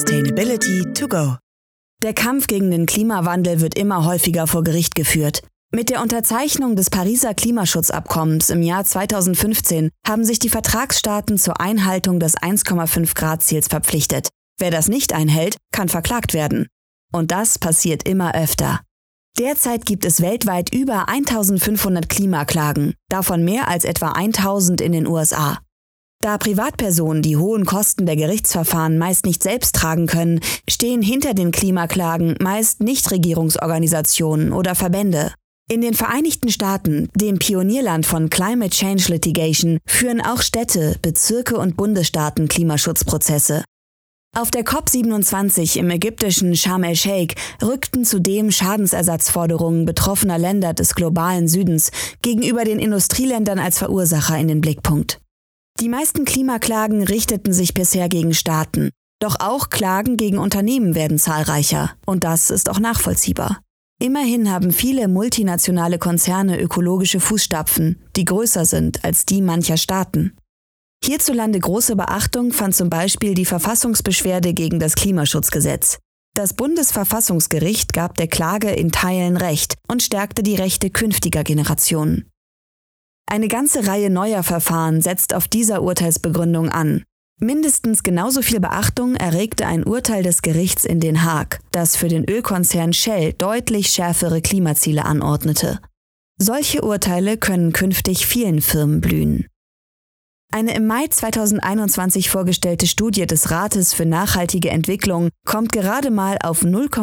Sustainability to go. Der Kampf gegen den Klimawandel wird immer häufiger vor Gericht geführt. Mit der Unterzeichnung des Pariser Klimaschutzabkommens im Jahr 2015 haben sich die Vertragsstaaten zur Einhaltung des 1,5-Grad-Ziels verpflichtet. Wer das nicht einhält, kann verklagt werden. Und das passiert immer öfter. Derzeit gibt es weltweit über 1500 Klimaklagen, davon mehr als etwa 1000 in den USA. Da Privatpersonen die hohen Kosten der Gerichtsverfahren meist nicht selbst tragen können, stehen hinter den Klimaklagen meist Nichtregierungsorganisationen oder Verbände. In den Vereinigten Staaten, dem Pionierland von Climate Change Litigation, führen auch Städte, Bezirke und Bundesstaaten Klimaschutzprozesse. Auf der COP27 im ägyptischen Sharm el-Sheikh rückten zudem Schadensersatzforderungen betroffener Länder des globalen Südens gegenüber den Industrieländern als Verursacher in den Blickpunkt. Die meisten Klimaklagen richteten sich bisher gegen Staaten. Doch auch Klagen gegen Unternehmen werden zahlreicher. Und das ist auch nachvollziehbar. Immerhin haben viele multinationale Konzerne ökologische Fußstapfen, die größer sind als die mancher Staaten. Hierzulande große Beachtung fand zum Beispiel die Verfassungsbeschwerde gegen das Klimaschutzgesetz. Das Bundesverfassungsgericht gab der Klage in Teilen Recht und stärkte die Rechte künftiger Generationen. Eine ganze Reihe neuer Verfahren setzt auf dieser Urteilsbegründung an. Mindestens genauso viel Beachtung erregte ein Urteil des Gerichts in Den Haag, das für den Ölkonzern Shell deutlich schärfere Klimaziele anordnete. Solche Urteile können künftig vielen Firmen blühen. Eine im Mai 2021 vorgestellte Studie des Rates für nachhaltige Entwicklung kommt gerade mal auf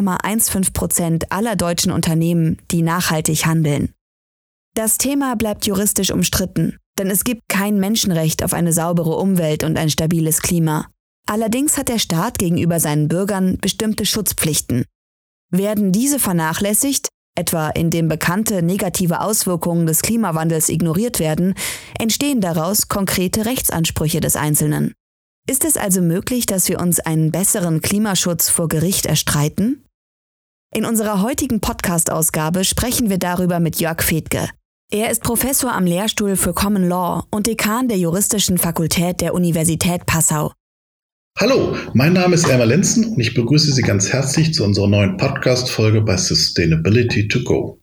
0,15% aller deutschen Unternehmen, die nachhaltig handeln. Das Thema bleibt juristisch umstritten, denn es gibt kein Menschenrecht auf eine saubere Umwelt und ein stabiles Klima. Allerdings hat der Staat gegenüber seinen Bürgern bestimmte Schutzpflichten. Werden diese vernachlässigt, etwa indem bekannte negative Auswirkungen des Klimawandels ignoriert werden, entstehen daraus konkrete Rechtsansprüche des Einzelnen. Ist es also möglich, dass wir uns einen besseren Klimaschutz vor Gericht erstreiten? In unserer heutigen Podcast-Ausgabe sprechen wir darüber mit Jörg Fedke. Er ist Professor am Lehrstuhl für Common Law und Dekan der Juristischen Fakultät der Universität Passau. Hallo, mein Name ist Elmar Lenzen und ich begrüße Sie ganz herzlich zu unserer neuen Podcast-Folge bei Sustainability to go.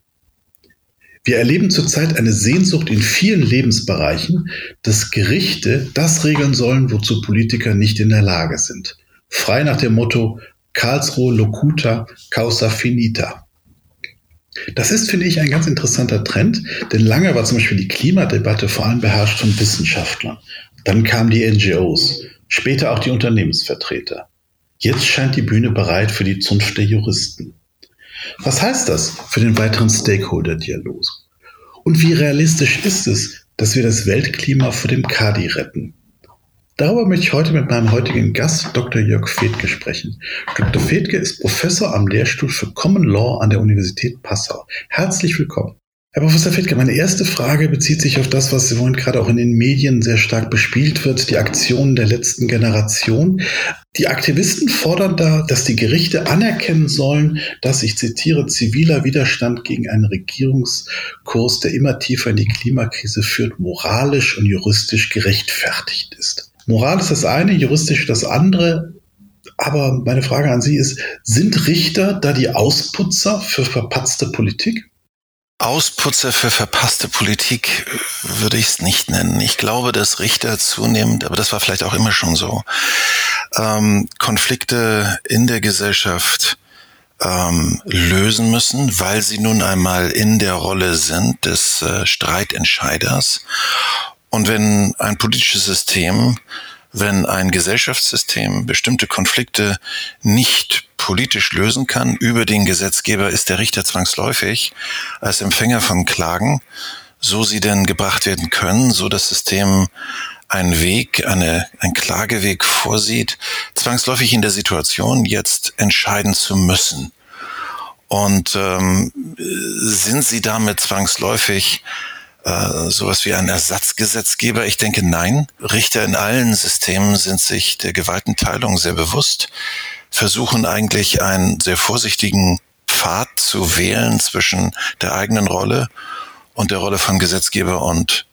Wir erleben zurzeit eine Sehnsucht in vielen Lebensbereichen, dass Gerichte das regeln sollen, wozu Politiker nicht in der Lage sind. Frei nach dem Motto Karlsruhe locuta, causa finita. Das ist, finde ich, ein ganz interessanter Trend, denn lange war zum Beispiel die Klimadebatte vor allem beherrscht von Wissenschaftlern. Dann kamen die NGOs, später auch die Unternehmensvertreter. Jetzt scheint die Bühne bereit für die Zunft der Juristen. Was heißt das für den weiteren Stakeholder-Dialog? Und wie realistisch ist es, dass wir das Weltklima vor dem Kadi retten? Darüber möchte ich heute mit meinem heutigen Gast, Dr. Jörg Fedke, sprechen. Dr. Fedke ist Professor am Lehrstuhl für Common Law an der Universität Passau. Herzlich willkommen. Herr Professor Fedke, meine erste Frage bezieht sich auf das, was im Moment gerade auch in den Medien sehr stark bespielt wird, die Aktionen der letzten Generation. Die Aktivisten fordern da, dass die Gerichte anerkennen sollen, dass, ich zitiere, ziviler Widerstand gegen einen Regierungskurs, der immer tiefer in die Klimakrise führt, moralisch und juristisch gerechtfertigt ist. Moral ist das eine, juristisch das andere. Aber meine Frage an Sie ist, sind Richter da die Ausputzer für verpatzte Politik? Ausputzer für verpasste Politik würde ich es nicht nennen. Ich glaube, dass Richter zunehmend, aber das war vielleicht auch immer schon so, Konflikte in der Gesellschaft lösen müssen, weil sie nun einmal in der Rolle sind des Streitentscheiders. Und wenn ein politisches System, wenn ein Gesellschaftssystem bestimmte Konflikte nicht politisch lösen kann über den Gesetzgeber, ist der Richter zwangsläufig als Empfänger von Klagen, so sie denn gebracht werden können, so das System einen Weg, ein Klageweg vorsieht, zwangsläufig in der Situation, jetzt entscheiden zu müssen. Und sind sie damit zwangsläufig sowas wie ein Ersatzgesetzgeber? Ich denke, nein. Richter in allen Systemen sind sich der Gewaltenteilung sehr bewusst, versuchen eigentlich einen sehr vorsichtigen Pfad zu wählen zwischen der eigenen Rolle und der Rolle von Gesetzgeber und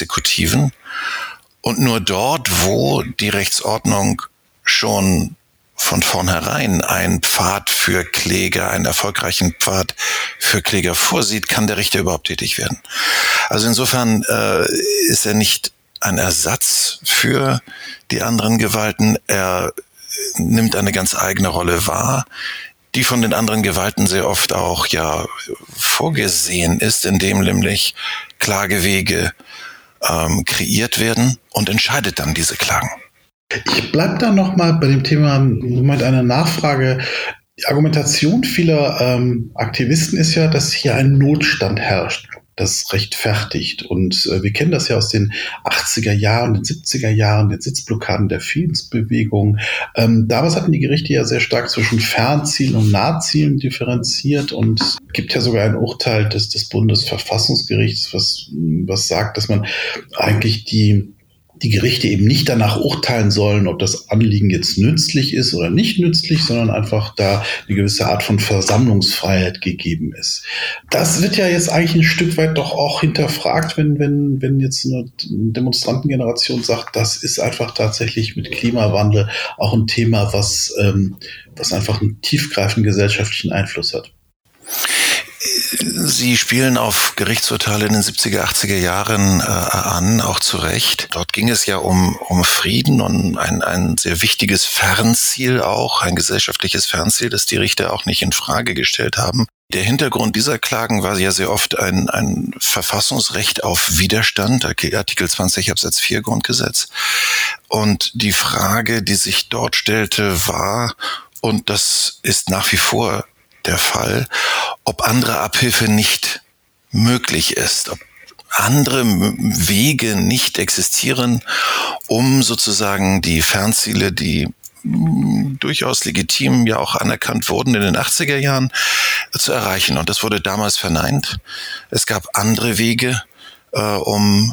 Exekutiven. Und nur dort, wo die Rechtsordnung schon von vornherein einen Pfad für Kläger, einen erfolgreichen Pfad für Kläger vorsieht, kann der Richter überhaupt tätig werden. Also insofern ist er nicht ein Ersatz für die anderen Gewalten. Er nimmt eine ganz eigene Rolle wahr, die von den anderen Gewalten sehr oft auch ja vorgesehen ist, indem nämlich Klagewege kreiert werden und entscheidet dann diese Klagen. Ich bleibe da nochmal bei dem Thema mit einer Nachfrage. Die Argumentation vieler Aktivisten ist ja, dass hier ein Notstand herrscht, das rechtfertigt. Und wir kennen das ja aus den 80er Jahren, den 70er Jahren, den Sitzblockaden der Friedensbewegung. Damals hatten die Gerichte ja sehr stark zwischen Fernzielen und Nahzielen differenziert und es gibt ja sogar ein Urteil des Bundesverfassungsgerichts, was sagt, dass man eigentlich die Gerichte eben nicht danach urteilen sollen, ob das Anliegen jetzt nützlich ist oder nicht nützlich, sondern einfach da eine gewisse Art von Versammlungsfreiheit gegeben ist. Das wird ja jetzt eigentlich ein Stück weit doch auch hinterfragt, wenn jetzt eine Demonstrantengeneration sagt, das ist einfach tatsächlich mit Klimawandel auch ein Thema, was einfach einen tiefgreifenden gesellschaftlichen Einfluss hat. Sie spielen auf Gerichtsurteile in den 70er, 80er Jahren an, auch zu Recht. Dort ging es ja um Frieden und ein sehr wichtiges Fernziel auch, ein gesellschaftliches Fernziel, das die Richter auch nicht in Frage gestellt haben. Der Hintergrund dieser Klagen war ja sehr oft ein Verfassungsrecht auf Widerstand, Artikel 20 Absatz 4 Grundgesetz. Und die Frage, die sich dort stellte, war, und das ist nach wie vor der Fall, ob andere Abhilfe nicht möglich ist, ob andere Wege nicht existieren, um sozusagen die Fernziele, die durchaus legitim ja auch anerkannt wurden in den 80er Jahren, zu erreichen. Und das wurde damals verneint. Es gab andere Wege, um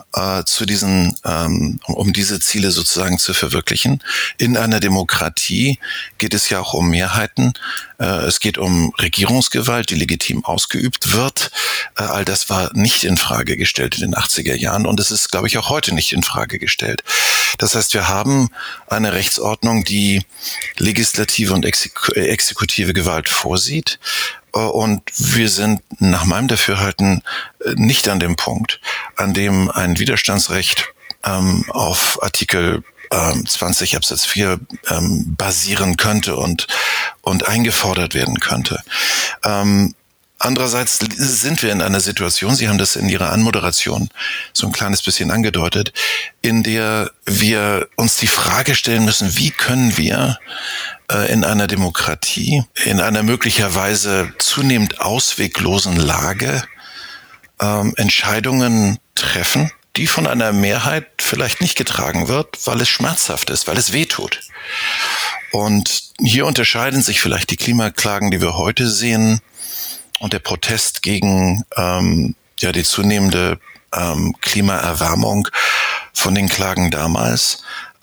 diese Ziele sozusagen zu verwirklichen. In einer Demokratie geht es ja auch um Mehrheiten. Es geht um Regierungsgewalt, die legitim ausgeübt wird. All das war nicht in Frage gestellt in den 80er Jahren und es ist, glaube ich, auch heute nicht in Frage gestellt. Das heißt, wir haben eine Rechtsordnung, die legislative und exekutive Gewalt vorsieht. Und wir sind nach meinem Dafürhalten nicht an dem Punkt, an dem ein Widerstandsrecht auf Artikel 20 Absatz 4 basieren könnte und eingefordert werden könnte. Andererseits sind wir in einer Situation, Sie haben das in Ihrer Anmoderation so ein kleines bisschen angedeutet, in der wir uns die Frage stellen müssen, wie können wir in einer Demokratie, in einer möglicherweise zunehmend ausweglosen Lage Entscheidungen treffen, die von einer Mehrheit vielleicht nicht getragen wird, weil es schmerzhaft ist, weil es wehtut. Und hier unterscheiden sich vielleicht die Klimaklagen, die wir heute sehen, und der Protest gegen die zunehmende Klimaerwärmung von den Klagen damals.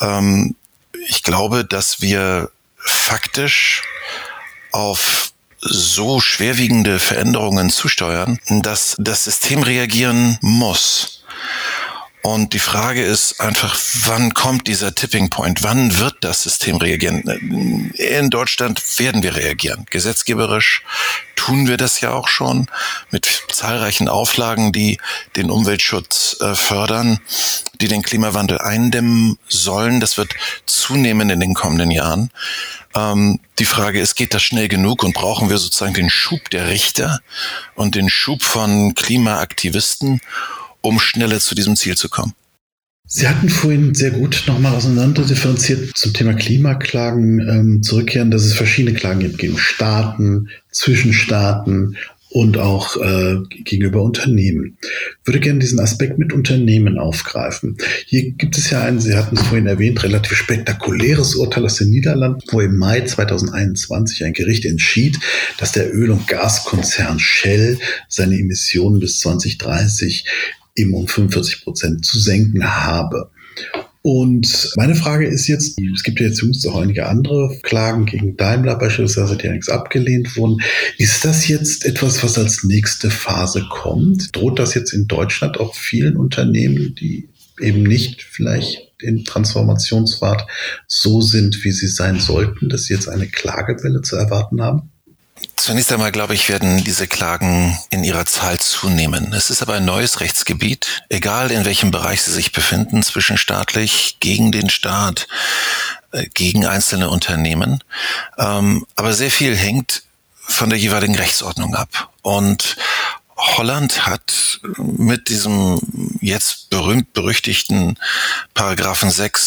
Ich glaube, dass wir faktisch auf so schwerwiegende Veränderungen zusteuern, dass das System reagieren muss. Und die Frage ist einfach, wann kommt dieser Tipping Point? Wann wird das System reagieren? In Deutschland werden wir reagieren. Gesetzgeberisch tun wir das ja auch schon mit zahlreichen Auflagen, die den Umweltschutz fördern, die den Klimawandel eindämmen sollen. Das wird zunehmen in den kommenden Jahren. Die Frage ist, geht das schnell genug und brauchen wir sozusagen den Schub der Richter und den Schub von Klimaaktivisten, um schneller zu diesem Ziel zu kommen? Sie hatten vorhin sehr gut nochmal auseinanderdifferenziert zum Thema Klimaklagen zurückkehren, dass es verschiedene Klagen gibt gegen Staaten, zwischen Staaten und auch gegenüber Unternehmen. Ich würde gerne diesen Aspekt mit Unternehmen aufgreifen. Hier gibt es ja ein, Sie hatten es vorhin erwähnt, relativ spektakuläres Urteil aus den Niederlanden, wo im Mai 2021 ein Gericht entschied, dass der Öl- und Gaskonzern Shell seine Emissionen bis 2030 eben um 45% zu senken habe. Und meine Frage ist jetzt, es gibt ja jetzt jüngst auch einige andere Klagen gegen Daimler beispielsweise, die allerdings abgelehnt wurden. Ist das jetzt etwas, was als nächste Phase kommt? Droht das jetzt in Deutschland auch vielen Unternehmen, die eben nicht vielleicht in Transformationsfahrt so sind, wie sie sein sollten, dass sie jetzt eine Klagewelle zu erwarten haben? Zunächst einmal, glaube ich, werden diese Klagen in ihrer Zahl zunehmen. Es ist aber ein neues Rechtsgebiet, egal in welchem Bereich sie sich befinden, zwischenstaatlich, gegen den Staat, gegen einzelne Unternehmen. Aber sehr viel hängt von der jeweiligen Rechtsordnung ab. Und Holland hat mit diesem jetzt berühmt-berüchtigten Paragraphen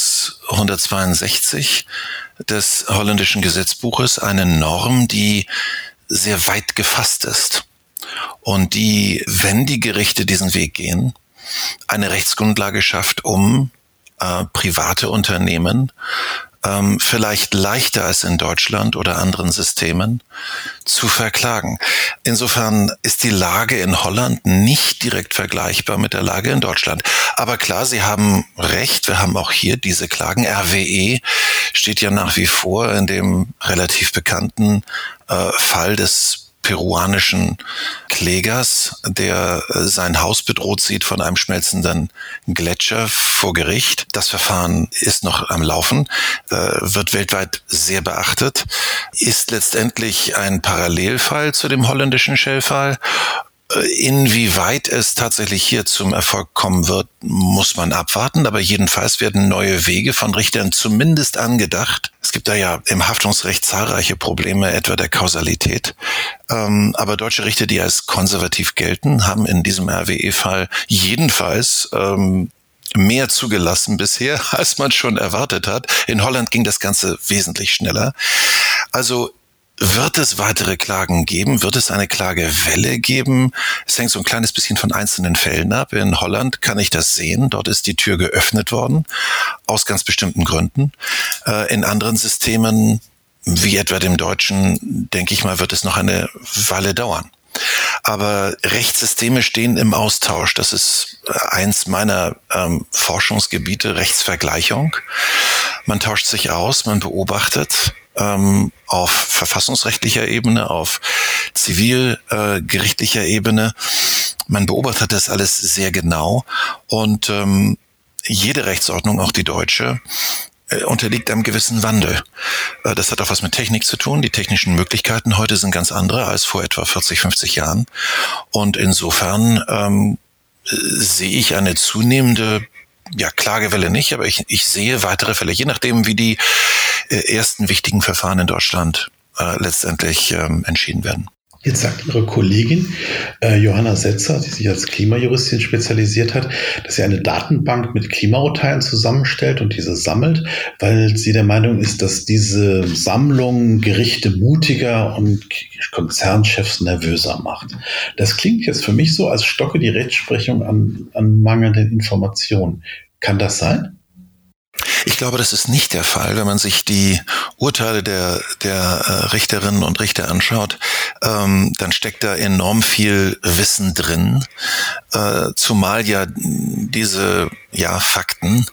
662 des holländischen Gesetzbuches eine Norm, die sehr weit gefasst ist und die, wenn die Gerichte diesen Weg gehen, eine Rechtsgrundlage schafft, um private Unternehmen vielleicht leichter als in Deutschland oder anderen Systemen zu verklagen. Insofern ist die Lage in Holland nicht direkt vergleichbar mit der Lage in Deutschland. Aber klar, Sie haben recht, wir haben auch hier diese Klagen. RWE steht ja nach wie vor in dem relativ bekannten Fall des peruanischen Klägers, der sein Haus bedroht sieht von einem schmelzenden Gletscher vor Gericht. Das Verfahren ist noch am Laufen, wird weltweit sehr beachtet, ist letztendlich ein Parallelfall zu dem holländischen Shell-Fall. Inwieweit es tatsächlich hier zum Erfolg kommen wird, muss man abwarten. Aber jedenfalls werden neue Wege von Richtern zumindest angedacht. Es gibt da ja im Haftungsrecht zahlreiche Probleme, etwa der Kausalität. Aber deutsche Richter, die als konservativ gelten, haben in diesem RWE-Fall jedenfalls mehr zugelassen bisher, als man schon erwartet hat. In Holland ging das Ganze wesentlich schneller. Also wird es weitere Klagen geben? Wird es eine Klagewelle geben? Es hängt so ein kleines bisschen von einzelnen Fällen ab. In Holland kann ich das sehen. Dort ist die Tür geöffnet worden, aus ganz bestimmten Gründen. In anderen Systemen, wie etwa dem deutschen, denke ich mal, wird es noch eine Weile dauern. Aber Rechtssysteme stehen im Austausch. Das ist eins meiner Forschungsgebiete, Rechtsvergleichung. Man tauscht sich aus, man beobachtet auf verfassungsrechtlicher Ebene, auf zivilgerichtlicher Ebene. Man beobachtet das alles sehr genau und jede Rechtsordnung, auch die deutsche, unterliegt einem gewissen Wandel. Das hat auch was mit Technik zu tun. Die technischen Möglichkeiten heute sind ganz andere als vor etwa 40, 50 Jahren. Und insofern sehe ich eine zunehmende, Klagewelle nicht, aber ich sehe weitere Fälle, je nachdem, wie die ersten wichtigen Verfahren in Deutschland letztendlich entschieden werden. Jetzt sagt Ihre Kollegin Johanna Setzer, die sich als Klimajuristin spezialisiert hat, dass sie eine Datenbank mit Klimaurteilen zusammenstellt und diese sammelt, weil sie der Meinung ist, dass diese Sammlung Gerichte mutiger und Konzernchefs nervöser macht. Das klingt jetzt für mich so, als stocke die Rechtsprechung an mangelnden Informationen. Kann das sein? Ich glaube, das ist nicht der Fall. Wenn man sich die Urteile der Richterinnen und Richter anschaut, dann steckt da enorm viel Wissen drin, zumal ja diese Fakten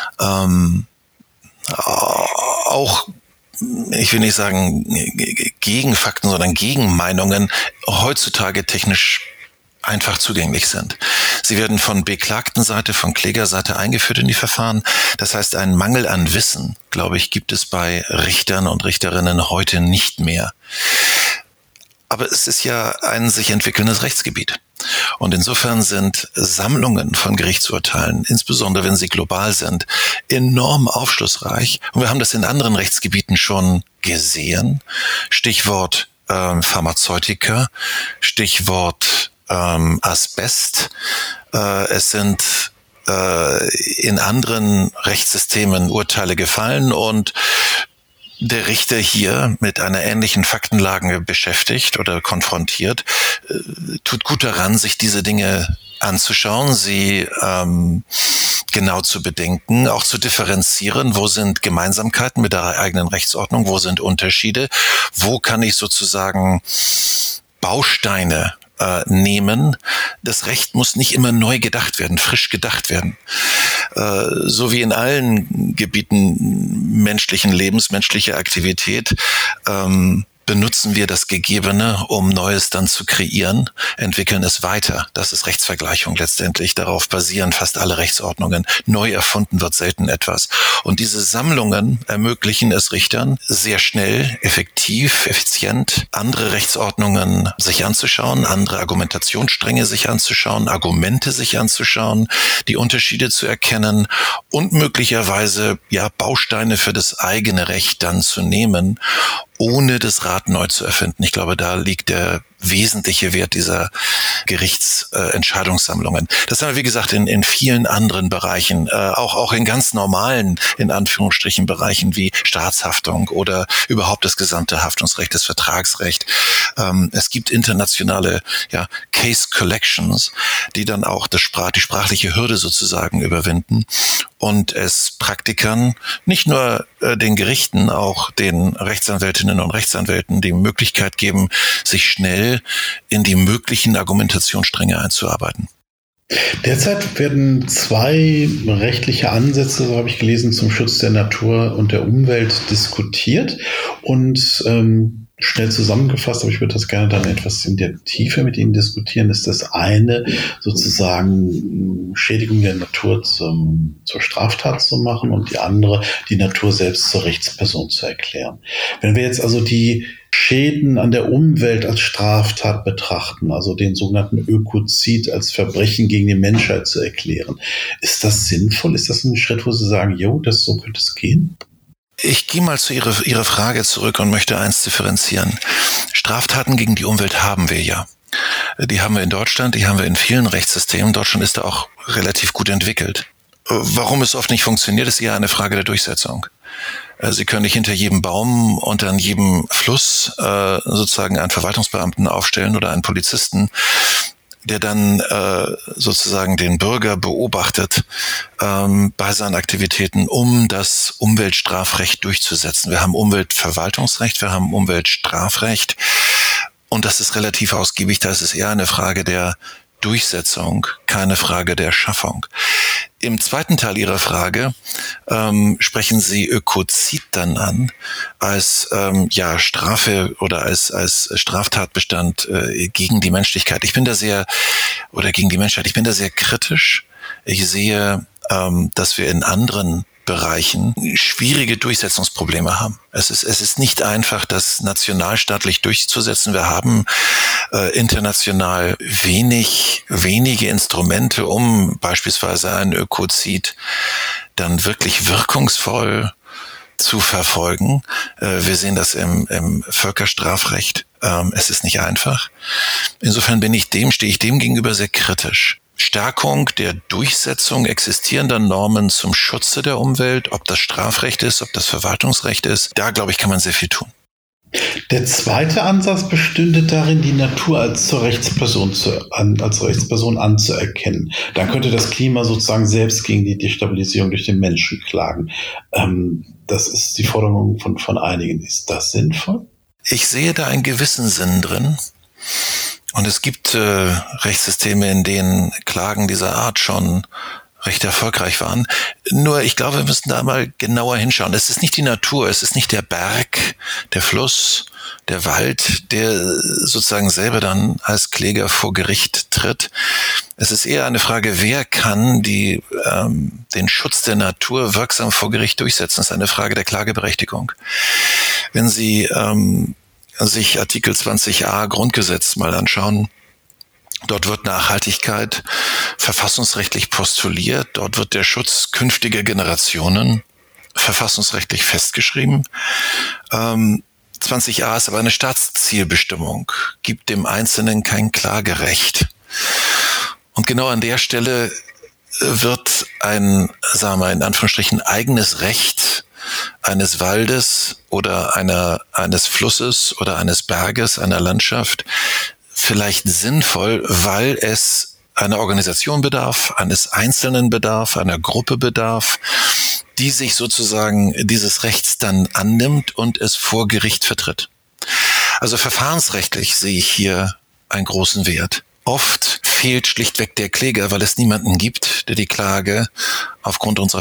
auch, ich will nicht sagen Gegenfakten, sondern Gegenmeinungen heutzutage technisch einfach zugänglich sind. Sie werden von Beklagtenseite, von Klägerseite eingeführt in die Verfahren. Das heißt, einen Mangel an Wissen, glaube ich, gibt es bei Richtern und Richterinnen heute nicht mehr. Aber es ist ja ein sich entwickelndes Rechtsgebiet. Und insofern sind Sammlungen von Gerichtsurteilen, insbesondere wenn sie global sind, enorm aufschlussreich. Und wir haben das in anderen Rechtsgebieten schon gesehen. Stichwort Pharmazeutika, Stichwort Asbest. Es sind in anderen Rechtssystemen Urteile gefallen und der Richter hier mit einer ähnlichen Faktenlage beschäftigt oder konfrontiert, tut gut daran, sich diese Dinge anzuschauen, sie genau zu bedenken, auch zu differenzieren, wo sind Gemeinsamkeiten mit der eigenen Rechtsordnung, wo sind Unterschiede, wo kann ich sozusagen Bausteine nehmen. Das Recht muss nicht immer neu gedacht werden, frisch gedacht werden. So wie in allen Gebieten menschlichen Lebens, menschlicher Aktivität, benutzen wir das Gegebene, um Neues dann zu kreieren, entwickeln es weiter. Das ist Rechtsvergleichung letztendlich. Darauf basieren fast alle Rechtsordnungen. Neu erfunden wird selten etwas. Und diese Sammlungen ermöglichen es Richtern, sehr schnell, effektiv, effizient andere Rechtsordnungen sich anzuschauen, andere Argumentationsstränge sich anzuschauen, Argumente sich anzuschauen, die Unterschiede zu erkennen und möglicherweise Bausteine für das eigene Recht dann zu nehmen, ohne das Rad neu zu erfinden. Ich glaube, da liegt der wesentliche Wert dieser Gerichtsentscheidungssammlungen. Das haben wir, wie gesagt, in vielen anderen Bereichen, auch in ganz normalen, in Anführungsstrichen, Bereichen wie Staatshaftung oder überhaupt das gesamte Haftungsrecht, das Vertragsrecht. Es gibt internationale Case Collections, die dann auch die sprachliche Hürde sozusagen überwinden und es Praktikern, nicht nur den Gerichten, auch den Rechtsanwältinnen und Rechtsanwälten die Möglichkeit geben, sich schnell in die möglichen Argumentationsstränge einzuarbeiten. Derzeit werden 2 rechtliche Ansätze, so habe ich gelesen, zum Schutz der Natur und der Umwelt diskutiert und schnell zusammengefasst, aber ich würde das gerne dann etwas in der Tiefe mit Ihnen diskutieren, ist das eine sozusagen Schädigung der Natur zur Straftat zu machen und die andere, die Natur selbst zur Rechtsperson zu erklären. Wenn wir jetzt also die Schäden an der Umwelt als Straftat betrachten, also den sogenannten Ökozid als Verbrechen gegen die Menschheit zu erklären, ist das sinnvoll? Ist das ein Schritt, wo Sie sagen, so könnte es gehen? Ich gehe mal zu Ihrer Frage zurück und möchte eins differenzieren. Straftaten gegen die Umwelt haben wir ja. Die haben wir in Deutschland, die haben wir in vielen Rechtssystemen. Deutschland ist da auch relativ gut entwickelt. Warum es oft nicht funktioniert, ist eher eine Frage der Durchsetzung. Sie können nicht hinter jedem Baum und an jedem Fluss sozusagen einen Verwaltungsbeamten aufstellen oder einen Polizisten, der dann sozusagen den Bürger beobachtet bei seinen Aktivitäten, um das Umweltstrafrecht durchzusetzen. Wir haben Umweltverwaltungsrecht, wir haben Umweltstrafrecht und das ist relativ ausgiebig. Da ist es eher eine Frage der Durchsetzung, keine Frage der Schaffung. Im zweiten Teil Ihrer Frage sprechen Sie Ökozid dann an als Strafe oder als Straftatbestand gegen die Menschlichkeit. Gegen die Menschheit. Ich bin da sehr kritisch. Ich sehe, dass wir in anderen Bereichen schwierige Durchsetzungsprobleme haben. Es ist nicht einfach, das nationalstaatlich durchzusetzen. Wir haben international wenige Instrumente, um beispielsweise einen Ökozid dann wirklich wirkungsvoll zu verfolgen. Wir sehen das im Völkerstrafrecht. Es ist nicht einfach. Insofern stehe ich dem gegenüber sehr kritisch. Stärkung der Durchsetzung existierender Normen zum Schutze der Umwelt, ob das Strafrecht ist, ob das Verwaltungsrecht ist, da glaube ich, kann man sehr viel tun. Der zweite Ansatz bestünde darin, die Natur als Rechtsperson anzuerkennen. Dann könnte das Klima sozusagen selbst gegen die Destabilisierung durch den Menschen klagen. Das ist die Forderung von einigen. Ist das sinnvoll? Ich sehe da einen gewissen Sinn drin. Und es gibt Rechtssysteme, in denen Klagen dieser Art schon recht erfolgreich waren. Nur, ich glaube, wir müssen da mal genauer hinschauen. Es ist nicht die Natur, es ist nicht der Berg, der Fluss, der Wald, der sozusagen selber dann als Kläger vor Gericht tritt. Es ist eher eine Frage, wer kann den Schutz der Natur wirksam vor Gericht durchsetzen. Das ist eine Frage der Klageberechtigung. Wenn Sie sich Artikel 20a Grundgesetz mal anschauen, dort wird Nachhaltigkeit verfassungsrechtlich postuliert, dort wird der Schutz künftiger Generationen verfassungsrechtlich festgeschrieben. 20a ist aber eine Staatszielbestimmung, gibt dem Einzelnen kein Klagerecht. Und genau an der Stelle wird ein, sagen wir mal in Anführungsstrichen, eigenes Recht eines Waldes oder eines Flusses oder eines Berges, einer Landschaft vielleicht sinnvoll, weil es einer Organisation bedarf, eines Einzelnen bedarf, einer Gruppe bedarf, die sich sozusagen dieses Rechts dann annimmt und es vor Gericht vertritt. Also verfahrensrechtlich sehe ich hier einen großen Wert. Oft fehlt schlichtweg der Kläger, weil es niemanden gibt, der die Klage aufgrund unserer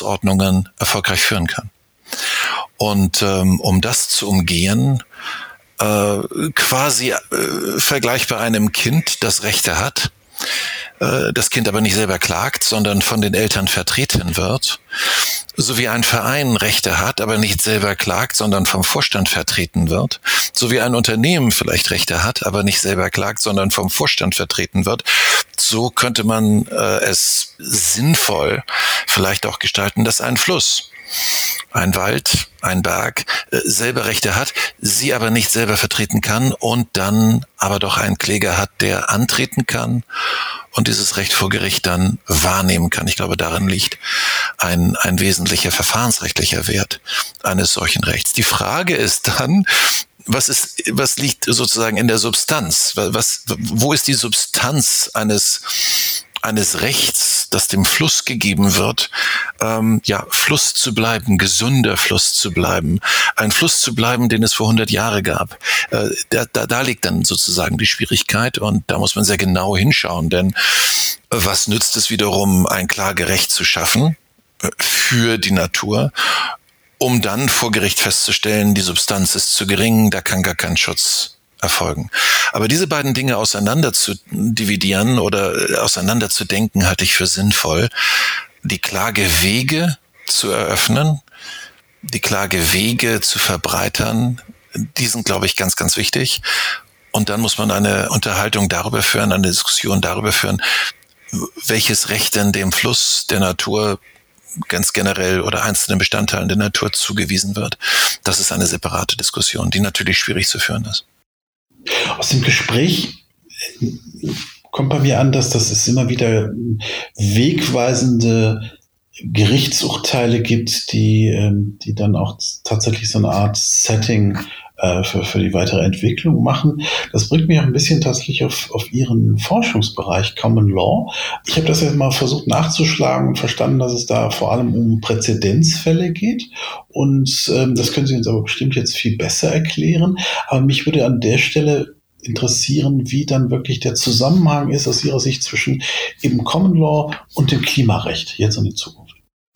Verfahrensordnungen erfolgreich führen kann. Und um das zu umgehen, quasi vergleichbar einem Kind, das Rechte hat, das Kind aber nicht selber klagt, sondern von den Eltern vertreten wird, so wie ein Verein Rechte hat, aber nicht selber klagt, sondern vom Vorstand vertreten wird, so wie ein Unternehmen vielleicht Rechte hat, aber nicht selber klagt, sondern vom Vorstand vertreten wird, so könnte man es sinnvoll vielleicht auch gestalten, dass ein Fluss, ein Wald, ein Berg selber Rechte hat, sie aber nicht selber vertreten kann und dann aber doch einen Kläger hat, der antreten kann und dieses Recht vor Gericht dann wahrnehmen kann. Ich glaube, darin liegt ein wesentlicher verfahrensrechtlicher Wert eines solchen Rechts. Die Frage ist dann, was liegt sozusagen in der Substanz? Wo ist die Substanz eines Rechts, das dem Fluss gegeben wird, Fluss zu bleiben, gesunder Fluss zu bleiben, ein Fluss zu bleiben, den es vor 100 Jahre gab. Da liegt dann sozusagen die Schwierigkeit und da muss man sehr genau hinschauen, denn was nützt es wiederum, ein Klagerecht zu schaffen für die Natur, um dann vor Gericht festzustellen, die Substanz ist zu gering, da kann gar kein Schutz erfolgen. Aber diese beiden Dinge auseinander zu dividieren oder auseinander zu denken, halte ich für sinnvoll. Die Klagewege zu eröffnen, die Klagewege zu verbreitern, die sind, glaube ich, ganz, ganz wichtig. Und dann muss man eine Unterhaltung darüber führen, eine Diskussion darüber führen, welches Recht denn dem Fluss der Natur ganz generell oder einzelnen Bestandteilen der Natur zugewiesen wird. Das ist eine separate Diskussion, die natürlich schwierig zu führen ist. Aus dem Gespräch kommt bei mir an, dass es immer wieder wegweisende Gerichtsurteile gibt, die dann auch tatsächlich so eine Art Setting für die weitere Entwicklung machen. Das bringt mich auch ein bisschen tatsächlich auf Ihren Forschungsbereich Common Law. Ich habe das jetzt mal versucht nachzuschlagen und verstanden, dass es da vor allem um Präzedenzfälle geht. Und das können Sie uns aber bestimmt jetzt viel besser erklären. Aber mich würde an der Stelle interessieren, wie dann wirklich der Zusammenhang ist aus Ihrer Sicht zwischen eben Common Law und dem Klimarecht jetzt und in Zukunft.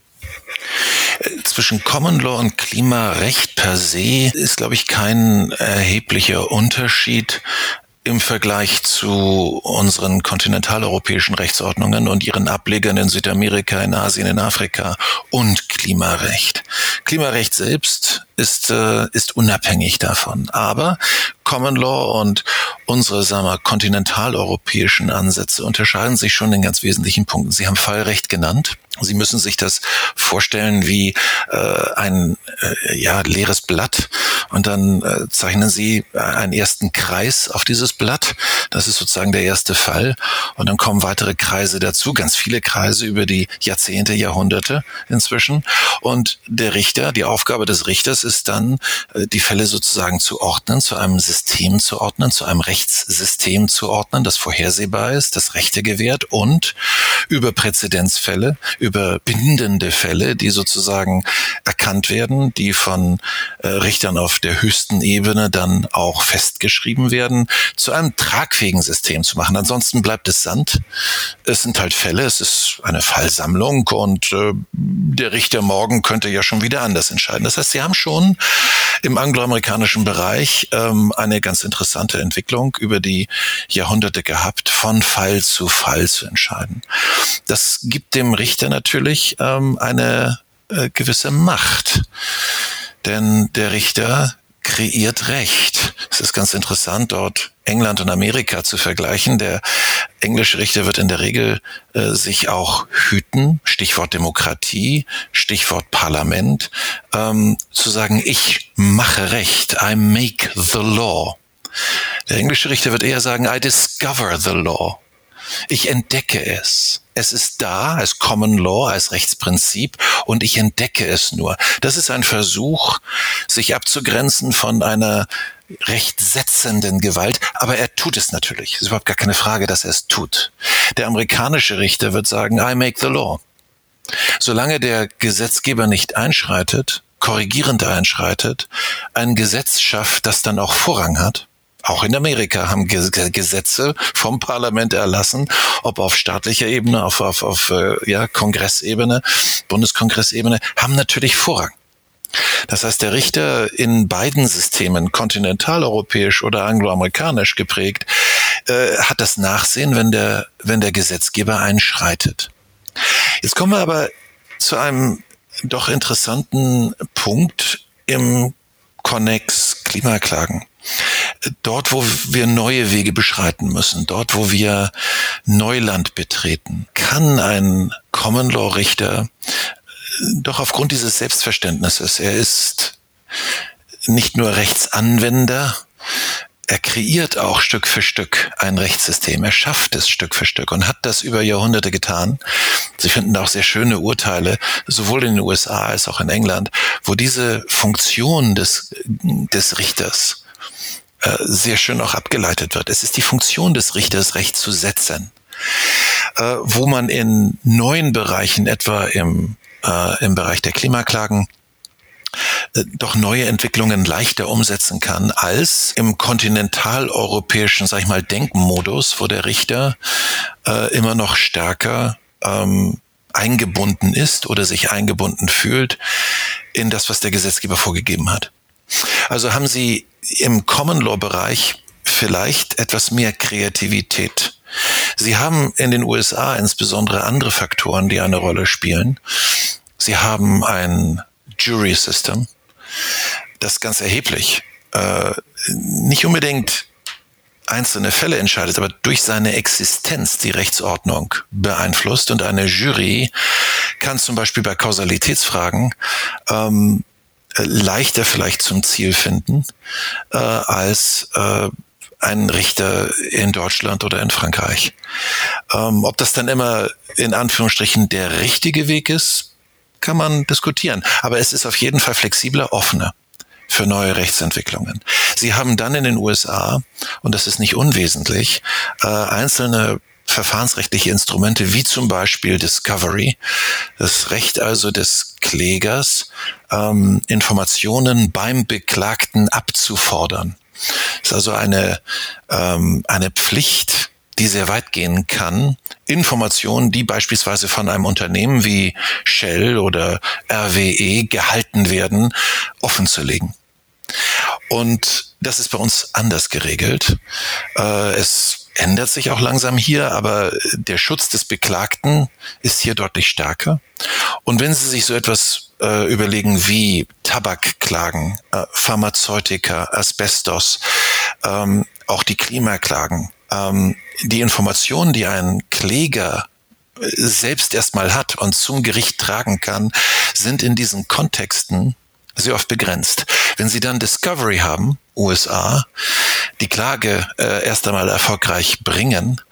Zwischen Common Law und Klimarecht per se ist, glaube ich, kein erheblicher Unterschied im Vergleich zu unseren kontinentaleuropäischen Rechtsordnungen und ihren Ablegern in Südamerika, in Asien, in Afrika und Klimarecht. Klimarecht selbst ist unabhängig davon. Aber Common Law und unsere, kontinentaleuropäischen Ansätze unterscheiden sich schon in ganz wesentlichen Punkten. Sie haben Fallrecht genannt. Sie müssen sich das vorstellen wie ein leeres Blatt und dann zeichnen Sie einen ersten Kreis auf dieses Blatt. Das ist sozusagen der erste Fall und dann kommen weitere Kreise dazu, ganz viele Kreise über die Jahrzehnte, Jahrhunderte inzwischen. Und der Richter, die Aufgabe des Richters ist dann, die Fälle sozusagen zu ordnen, zu einem System zu ordnen, zu einem Rechtssystem zu ordnen, das vorhersehbar ist, das Rechte gewährt und über Präzedenzfälle, über bindende Fälle, die sozusagen erkannt werden, die von Richtern auf der höchsten Ebene dann auch festgeschrieben werden, zu einem tragfähigen System zu machen. Ansonsten bleibt es Sand. Es sind halt Fälle, es ist eine Fallsammlung und der Richter morgen könnte ja schon wieder anders entscheiden. Das heißt, Sie haben schon im angloamerikanischen Bereich eine ganz interessante Entwicklung über die Jahrhunderte gehabt, von Fall zu entscheiden. Das gibt dem Richter natürlich eine gewisse Macht, denn der Richter kreiert Recht. Es ist ganz interessant, dort England und Amerika zu vergleichen. Der englische Richter wird in der Regel sich auch hüten, Stichwort Demokratie, Stichwort Parlament, zu sagen, ich mache Recht, I make the law. Der englische Richter wird eher sagen, I discover the law. Ich entdecke es. Es ist da als Common Law, als Rechtsprinzip und ich entdecke es nur. Das ist ein Versuch, sich abzugrenzen von einer rechtsetzenden Gewalt, aber er tut es natürlich. Es ist überhaupt gar keine Frage, dass er es tut. Der amerikanische Richter wird sagen, I make the law. Solange der Gesetzgeber nicht einschreitet, korrigierend einschreitet, ein Gesetz schafft, das dann auch Vorrang hat. Auch in Amerika haben Gesetze vom Parlament erlassen, ob auf staatlicher Ebene, auf Kongressebene, Bundeskongressebene, haben natürlich Vorrang. Das heißt, der Richter in beiden Systemen, kontinentaleuropäisch oder angloamerikanisch geprägt, hat das Nachsehen, wenn der Gesetzgeber einschreitet. Jetzt kommen wir aber zu einem doch interessanten Punkt im Konnex Klimaklagen. Dort, wo wir neue Wege beschreiten müssen, dort, wo wir Neuland betreten, kann ein Common-Law-Richter doch aufgrund dieses Selbstverständnisses, er ist nicht nur Rechtsanwender, er kreiert auch Stück für Stück ein Rechtssystem. Er schafft es Stück für Stück und hat das über Jahrhunderte getan. Sie finden auch sehr schöne Urteile, sowohl in den USA als auch in England, wo diese Funktion des Richters sehr schön auch abgeleitet wird. Es ist die Funktion des Richters, Recht zu setzen. Wo man in neuen Bereichen, etwa im Bereich der Klimaklagen, doch neue Entwicklungen leichter umsetzen kann als im kontinentaleuropäischen, sag ich mal, Denkmodus, wo der Richter immer noch stärker eingebunden ist oder sich eingebunden fühlt in das, was der Gesetzgeber vorgegeben hat. Also haben Sie im Common-Law-Bereich vielleicht etwas mehr Kreativität. Sie haben in den USA insbesondere andere Faktoren, die eine Rolle spielen. Sie haben ein Jury System, das ganz erheblich nicht unbedingt einzelne Fälle entscheidet, aber durch seine Existenz die Rechtsordnung beeinflusst. Und eine Jury kann zum Beispiel bei Kausalitätsfragen leichter vielleicht zum Ziel finden als ein Richter in Deutschland oder in Frankreich. Ob das dann immer in Anführungsstrichen der richtige Weg ist, kann man diskutieren. Aber es ist auf jeden Fall flexibler, offener für neue Rechtsentwicklungen. Sie haben dann in den USA, und das ist nicht unwesentlich, einzelne verfahrensrechtliche Instrumente, wie zum Beispiel Discovery, das Recht also des Klägers, Informationen beim Beklagten abzufordern. Das ist also eine Pflicht, die sehr weit gehen kann, Informationen, die beispielsweise von einem Unternehmen wie Shell oder RWE gehalten werden, offenzulegen. Und das ist bei uns anders geregelt. Es ändert sich auch langsam hier, aber der Schutz des Beklagten ist hier deutlich stärker. Und wenn Sie sich so etwas überlegen wie Tabakklagen, Pharmazeutika, Asbestos, auch die Klimaklagen, die Informationen, die ein Kläger selbst erstmal hat und zum Gericht tragen kann, sind in diesen Kontexten sehr oft begrenzt. Wenn Sie dann Discovery haben, USA, die Klage erst einmal erfolgreich bringen,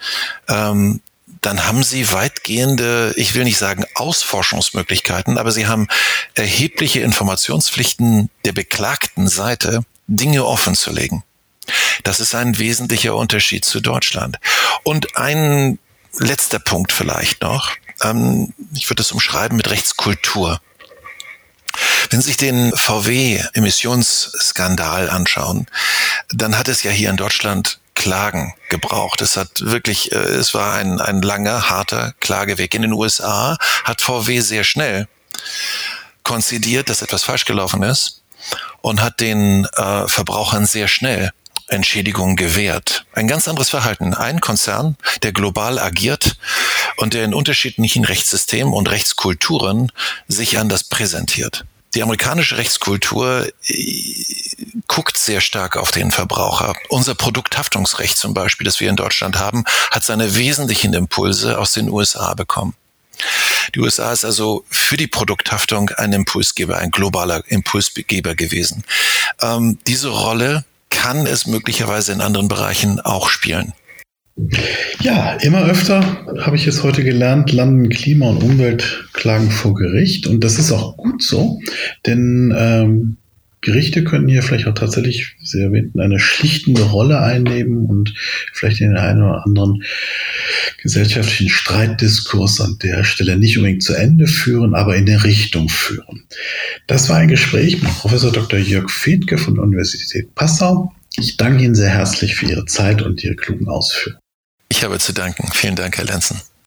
dann haben Sie weitgehende, ich will nicht sagen Ausforschungsmöglichkeiten, aber Sie haben erhebliche Informationspflichten der beklagten Seite, Dinge offenzulegen. Das ist ein wesentlicher Unterschied zu Deutschland. Und ein letzter Punkt vielleicht noch. Ich würde es umschreiben mit Rechtskultur. Wenn Sie sich den VW-Emissionsskandal anschauen, dann hat es ja hier in Deutschland Klagen gebraucht. Es war ein langer, harter Klageweg. In den USA hat VW sehr schnell konzidiert, dass etwas falsch gelaufen ist und hat den Verbrauchern sehr schnell Entschädigungen gewährt. Ein ganz anderes Verhalten. Ein Konzern, der global agiert und der in unterschiedlichen Rechtssystemen und Rechtskulturen sich anders präsentiert. Die amerikanische Rechtskultur guckt sehr stark auf den Verbraucher. Unser Produkthaftungsrecht zum Beispiel, das wir in Deutschland haben, hat seine wesentlichen Impulse aus den USA bekommen. Die USA ist also für die Produkthaftung ein Impulsgeber, ein globaler Impulsgeber gewesen. Diese Rolle kann es möglicherweise in anderen Bereichen auch spielen. Ja, immer öfter, habe ich es heute gelernt, landen Klima- und Umweltklagen vor Gericht. Und das ist auch gut so, denn Gerichte können hier vielleicht auch tatsächlich, Sie erwähnten, eine schlichtende Rolle einnehmen und vielleicht den einen oder anderen gesellschaftlichen Streitdiskurs an der Stelle nicht unbedingt zu Ende führen, aber in der Richtung führen. Das war ein Gespräch mit Professor Dr. Jörg Fedke von der Universität Passau. Ich danke Ihnen sehr herzlich für Ihre Zeit und Ihre klugen Ausführungen. Ich habe zu danken. Vielen Dank, Herr Lenzen.